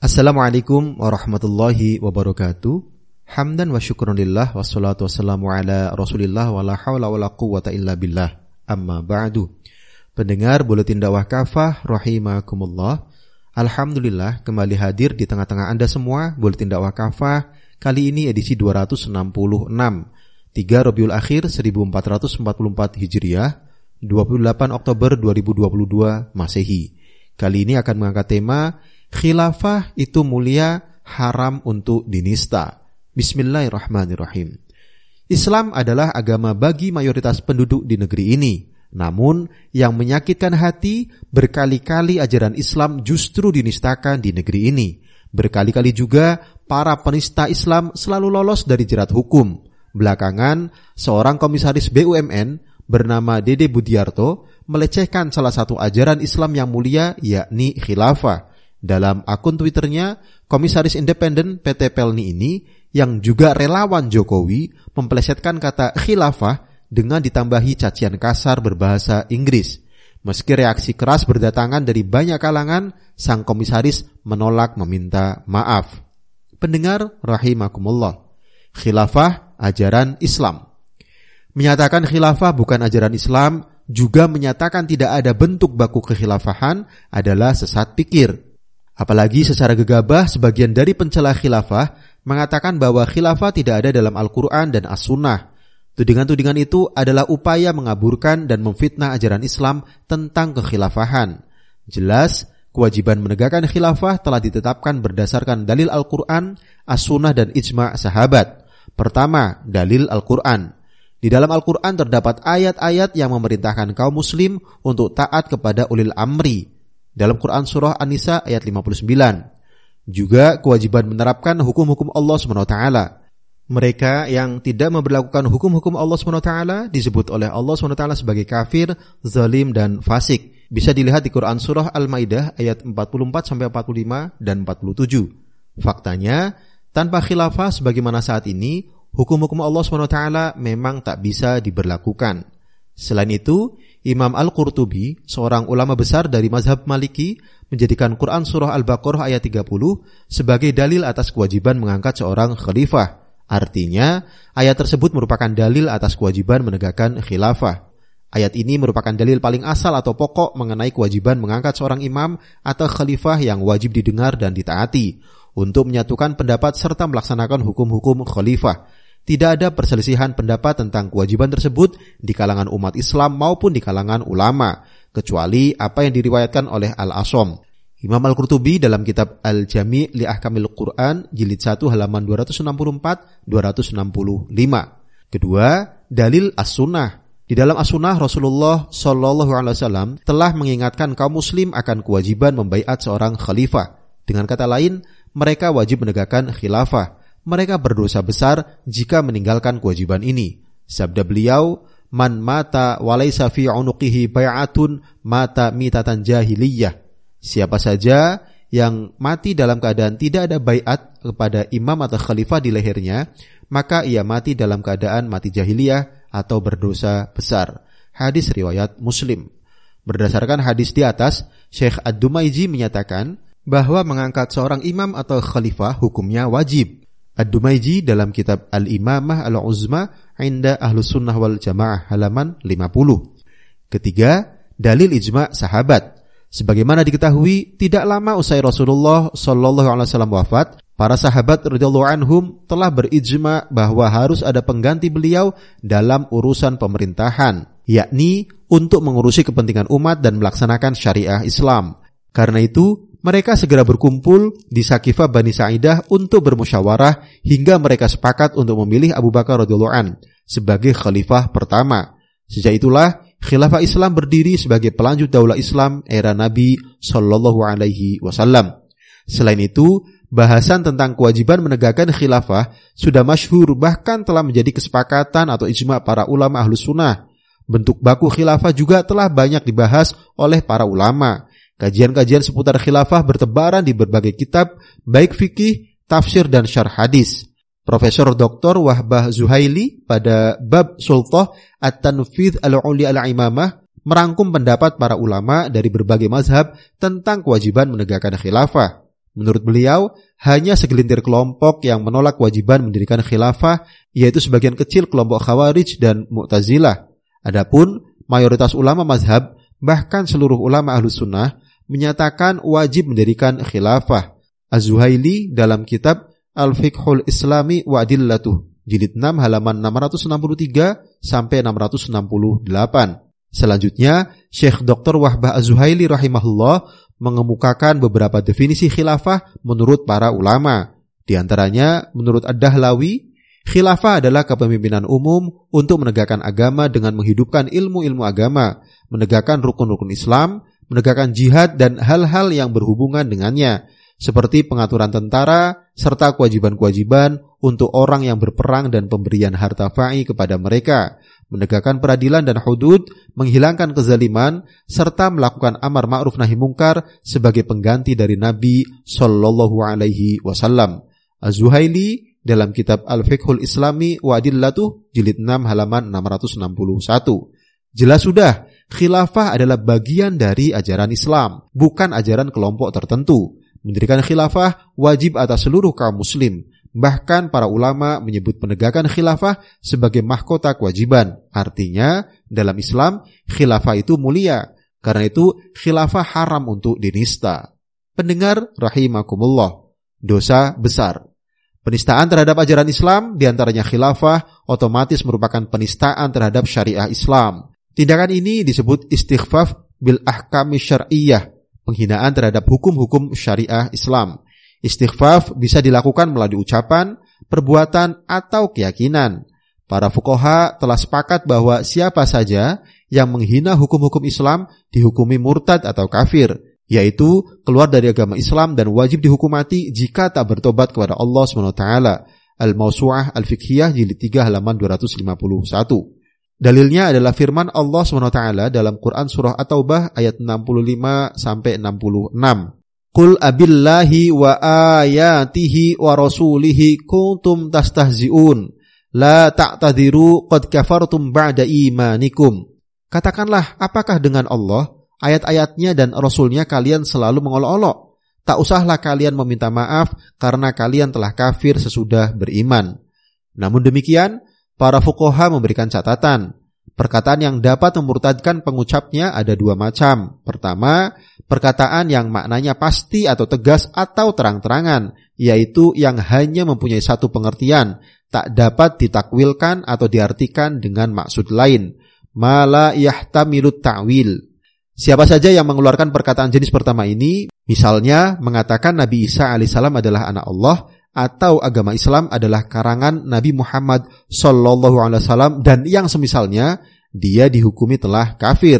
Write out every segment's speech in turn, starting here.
Assalamualaikum warahmatullahi wabarakatuh. Hamdan wa syukrunillah wassalatu wassalamu ala Rasulillah wa la haula wa la quwwata illa billah. Amma ba'du. Pendengar Buletin Dakwah Kafah rahimakumullah. Alhamdulillah kembali hadir di tengah-tengah Anda semua Buletin Dakwah Kafah kali ini edisi 266 3 Rabiul Akhir 1444 Hijriah 28 Oktober 2022 Masehi. Kali ini akan mengangkat tema Khilafah itu mulia, haram untuk dinista. Bismillahirrahmanirrahim. Islam adalah agama bagi mayoritas penduduk di negeri ini. Namun, yang menyakitkan hati, berkali-kali ajaran Islam justru dinistakan di negeri ini. Berkali-kali juga, para penista Islam selalu lolos dari jerat hukum. Belakangan, seorang komisaris BUMN bernama Dede Budiarto melecehkan salah satu ajaran Islam yang mulia, yakni khilafah. Dalam akun Twitternya, komisaris independen PT Pelni ini yang juga relawan Jokowi memplesetkan kata khilafah dengan ditambahi cacian kasar berbahasa Inggris. Meski reaksi keras berdatangan dari banyak kalangan, sang komisaris menolak meminta maaf. Pendengar rahimakumullah, khilafah ajaran Islam. Menyatakan khilafah bukan ajaran Islam, juga menyatakan tidak ada bentuk baku kekhilafahan adalah sesat pikir. Apalagi secara gegabah sebagian dari pencela khilafah mengatakan bahwa khilafah tidak ada dalam Al-Quran dan As-Sunnah. Tudingan-tudingan itu adalah upaya mengaburkan dan memfitnah ajaran Islam tentang kekhilafahan. Jelas, kewajiban menegakkan khilafah telah ditetapkan berdasarkan dalil Al-Quran, As-Sunnah dan ijma' sahabat. Pertama, dalil Al-Quran. Di dalam Al-Quran terdapat ayat-ayat yang memerintahkan kaum muslim untuk taat kepada ulil amri. Dalam Quran Surah An-Nisa ayat 59. Juga kewajiban menerapkan hukum-hukum Allah SWT. Mereka yang tidak memberlakukan hukum-hukum Allah SWT disebut oleh Allah SWT sebagai kafir, zalim, dan fasik. Bisa dilihat di Quran Surah Al-Maidah ayat 44-45 dan 47. Faktanya, tanpa khilafah sebagaimana saat ini, hukum-hukum Allah SWT memang tak bisa diberlakukan. Selain itu, Imam Al-Qurtubi, seorang ulama besar dari mazhab Maliki, menjadikan Quran Surah Al-Baqarah ayat 30 sebagai dalil atas kewajiban mengangkat seorang khalifah. Artinya, ayat tersebut merupakan dalil atas kewajiban menegakkan khilafah. Ayat ini merupakan dalil paling asal atau pokok mengenai kewajiban mengangkat seorang imam atau khalifah yang wajib didengar dan ditaati untuk menyatukan pendapat serta melaksanakan hukum-hukum khalifah. Tidak ada perselisihan pendapat tentang kewajiban tersebut di kalangan umat Islam maupun di kalangan ulama, kecuali apa yang diriwayatkan oleh Al-Asom. Imam Al-Qurtubi dalam kitab Al-Jami' li Ahkamil Quran jilid 1 halaman 264-265. Kedua, dalil As-Sunnah. Di dalam As-Sunnah Rasulullah SAW telah mengingatkan kaum muslim akan kewajiban membaiat seorang khalifah. Dengan kata lain, mereka wajib menegakkan khilafah. Mereka berdosa besar jika meninggalkan kewajiban ini. Sabda beliau, "Man mata walaysa fi 'unuqihi bai'atun mata mitatan jahiliyah." Siapa saja yang mati dalam keadaan tidak ada baiat kepada imam atau khalifah di lehernya, maka ia mati dalam keadaan mati jahiliyah atau berdosa besar. Hadis riwayat Muslim. Berdasarkan hadis di atas, Syekh Ad-Dumaiji menyatakan bahwa mengangkat seorang imam atau khalifah hukumnya wajib. Ad-Dumaiji dalam kitab Al-Imamah Al-Uzma Inda Ahlus Sunnah wal Jamaah halaman 50. Ketiga, dalil ijma' sahabat. Sebagaimana diketahui, tidak lama usai Rasulullah SAW wafat, para sahabat radhiyallahu anhum telah berijma' bahwa harus ada pengganti beliau dalam urusan pemerintahan, yakni untuk mengurusi kepentingan umat dan melaksanakan syariah Islam. Karena itu, mereka segera berkumpul di Sakifah Bani Sa'idah untuk bermusyawarah hingga mereka sepakat untuk memilih Abu Bakar radhiyallahu an sebagai khalifah pertama. Sejak itulah khilafah Islam berdiri sebagai pelanjut daulah Islam era Nabi sallallahu alaihi wasallam. Selain itu, bahasan tentang kewajiban menegakkan khilafah sudah masyhur, bahkan telah menjadi kesepakatan atau ijma' para ulama Ahlus Sunnah. Bentuk baku khilafah juga telah banyak dibahas oleh para ulama. Kajian-kajian seputar khilafah bertebaran di berbagai kitab, baik fikih, tafsir, dan syarh hadis. Profesor Dr. Wahbah Zuhaili pada bab Sultah At-Tanfidh Al-Uli Al-Imamah merangkum pendapat para ulama dari berbagai mazhab tentang kewajiban menegakkan khilafah. Menurut beliau, hanya segelintir kelompok yang menolak kewajiban mendirikan khilafah, yaitu sebagian kecil kelompok Khawarij dan Mu'tazilah. Adapun mayoritas ulama mazhab, bahkan seluruh ulama Ahlus Sunnah, menyatakan wajib mendirikan khilafah. Az-Zuhaili dalam kitab Al-Fiqhul Islami wa Adillatuh, jilid 6 halaman 663 sampai 668. Selanjutnya, Syekh Dr. Wahbah Az-Zuhaili rahimahullah mengemukakan beberapa definisi khilafah menurut para ulama. Di antaranya, menurut Ad-Dahlawi, khilafah adalah kepemimpinan umum untuk menegakkan agama dengan menghidupkan ilmu-ilmu agama, menegakkan rukun-rukun Islam, menegakkan jihad dan hal-hal yang berhubungan dengannya, seperti pengaturan tentara, serta kewajiban-kewajiban untuk orang yang berperang dan pemberian harta fa'i kepada mereka, menegakkan peradilan dan hudud, menghilangkan kezaliman, serta melakukan amar ma'ruf nahi mungkar sebagai pengganti dari Nabi Sallallahu Alaihi Wasallam. Az-Zuhaili dalam kitab Al-Fiqhul Islami wa Adillatuh, jilid 6 halaman 661. Jelas sudah, khilafah adalah bagian dari ajaran Islam, bukan ajaran kelompok tertentu. Mendirikan khilafah wajib atas seluruh kaum muslim. Bahkan para ulama menyebut penegakan khilafah sebagai mahkota kewajiban. Artinya, dalam Islam, khilafah itu mulia. Karena itu, khilafah haram untuk dinista. Pendengar rahimakumullah, dosa besar. Penistaan terhadap ajaran Islam, diantaranya khilafah, otomatis merupakan penistaan terhadap syariah Islam. Tindakan ini disebut istighfaf bil ahkami syar'iyyah, penghinaan terhadap hukum-hukum syariah Islam. Istighfaf bisa dilakukan melalui ucapan, perbuatan, atau keyakinan. Para fuqaha telah sepakat bahwa siapa saja yang menghina hukum-hukum Islam dihukumi murtad atau kafir, yaitu keluar dari agama Islam dan wajib dihukum mati jika tak bertobat kepada Allah SWT. Al-Mawsu'ah Al-Fiqhiyah jilid 3 halaman 251. Dalilnya adalah firman Allah SWT dalam Quran surah At-Taubah ayat 65-66. Qul abillahi wa ayatihi wa rasulihi kuntum tastahzi'un la ta'tadiru qad kafartum ba'da imanikum. Katakanlah, apakah dengan Allah, ayat-ayatnya dan Rasulnya kalian selalu mengolok-olok? Tak usahlah kalian meminta maaf karena kalian telah kafir sesudah beriman. Namun demikian, para fuqaha memberikan catatan. Perkataan yang dapat memurtadkan pengucapnya ada dua macam. Pertama, perkataan yang maknanya pasti atau tegas atau terang-terangan, yaitu yang hanya mempunyai satu pengertian, tak dapat ditakwilkan atau diartikan dengan maksud lain. Ma la yahtamilut ta'wil. Siapa saja yang mengeluarkan perkataan jenis pertama ini, misalnya mengatakan Nabi Isa alaihissalam adalah anak Allah, atau agama Islam adalah karangan Nabi Muhammad sallallahu alaihi wasallam dan yang semisalnya, dia dihukumi telah kafir.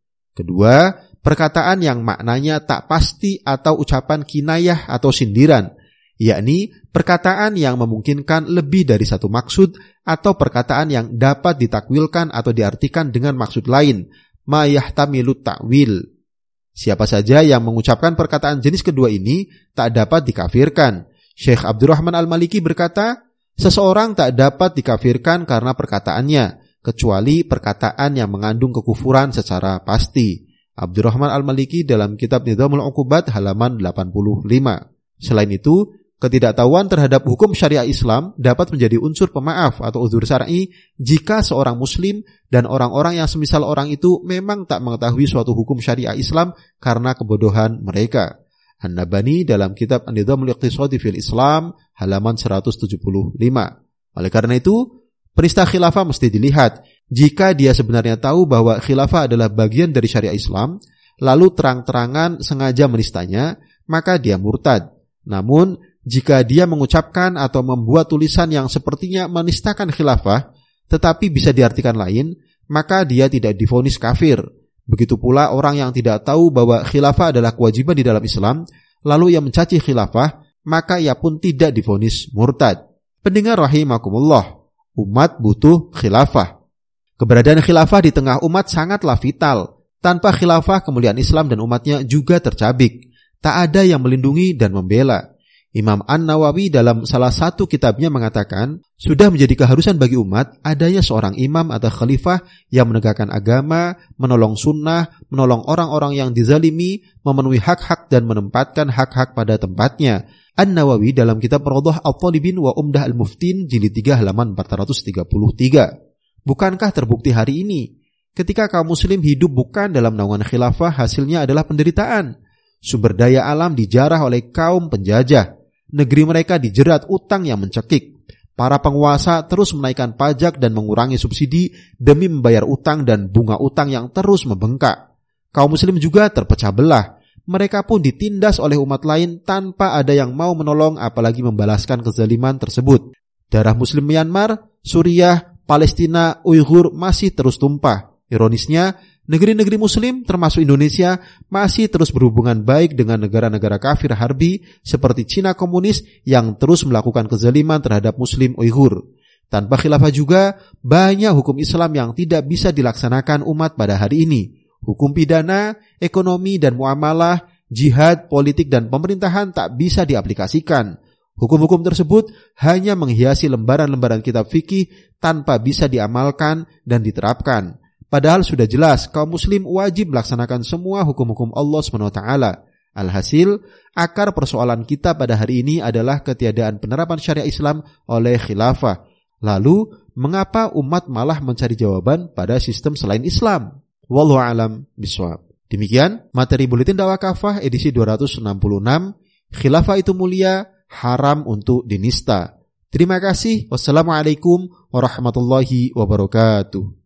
Kedua, perkataan yang maknanya tak pasti atau ucapan kinayah atau sindiran, yakni perkataan yang memungkinkan lebih dari satu maksud atau perkataan yang dapat ditakwilkan atau diartikan dengan maksud lain, ma yahtamilut ta'wil. Siapa saja yang mengucapkan perkataan jenis kedua ini tak dapat dikafirkan. Syekh Abdurrahman Al-Maliki berkata, seseorang tak dapat dikafirkan karena perkataannya, kecuali perkataan yang mengandung kekufuran secara pasti. Abdurrahman Al-Maliki dalam kitab Nidhamul Uqubat halaman 85. Selain itu, ketidaktahuan terhadap hukum syariah Islam dapat menjadi unsur pemaaf atau uzur syar'i jika seorang muslim dan orang-orang yang semisal orang itu memang tak mengetahui suatu hukum syariah Islam karena kebodohan mereka. An-Nabani dalam kitab An-Nidhamul Iqtisadi fil Islam halaman 175. Oleh karena itu, penista khilafah mesti dilihat. Jika dia sebenarnya tahu bahwa khilafah adalah bagian dari syariah Islam, lalu terang-terangan sengaja menistanya, maka dia murtad. Namun, jika dia mengucapkan atau membuat tulisan yang sepertinya menistakan khilafah, tetapi bisa diartikan lain, maka dia tidak divonis kafir. Begitu pula orang yang tidak tahu bahwa khilafah adalah kewajiban di dalam Islam, lalu ia mencaci khilafah, maka ia pun tidak divonis murtad. Pendengar rahimakumullah, umat butuh khilafah. Keberadaan khilafah di tengah umat sangatlah vital. Tanpa khilafah, kemuliaan Islam dan umatnya juga tercabik. Tak ada yang melindungi dan membela. Imam An-Nawawi dalam salah satu kitabnya mengatakan, sudah menjadi keharusan bagi umat adanya seorang imam atau khalifah yang menegakkan agama, menolong sunnah, menolong orang-orang yang dizalimi, memenuhi hak-hak dan menempatkan hak-hak pada tempatnya. An-Nawawi dalam kitab Rawdah At-Talibin wa Umdah Al-Muftin jilid 3 halaman 433. Bukankah terbukti hari ini ketika kaum muslim hidup bukan dalam naungan khilafah, hasilnya adalah penderitaan. Sumber daya alam dijarah oleh kaum penjajah. Negeri mereka dijerat utang yang mencekik. Para penguasa terus menaikkan pajak dan mengurangi subsidi demi membayar utang dan bunga utang yang terus membengkak. Kaum muslim juga terpecah belah. Mereka pun ditindas oleh umat lain tanpa ada yang mau menolong apalagi membalaskan kezaliman tersebut. Darah muslim Myanmar, Suriah, Palestina, Uighur masih terus tumpah. Ironisnya, negeri-negeri muslim termasuk Indonesia masih terus berhubungan baik dengan negara-negara kafir harbi seperti Cina komunis yang terus melakukan kezaliman terhadap muslim Uighur. Tanpa khilafah juga banyak hukum Islam yang tidak bisa dilaksanakan umat pada hari ini. Hukum pidana, ekonomi dan muamalah, jihad, politik dan pemerintahan tak bisa diaplikasikan. Hukum-hukum tersebut hanya menghiasi lembaran-lembaran kitab fikih tanpa bisa diamalkan dan diterapkan. Padahal sudah jelas kaum muslim wajib melaksanakan semua hukum-hukum Allah SWT. Alhasil, akar persoalan kita pada hari ini adalah ketiadaan penerapan syariah Islam oleh khilafah. Lalu, mengapa umat malah mencari jawaban pada sistem selain Islam? Wallahu a'lam bishawab. Demikian materi Buletin Dakwah Kafah edisi 266, Khilafah itu mulia, haram untuk dinista. Terima kasih. Wassalamualaikum warahmatullahi wabarakatuh.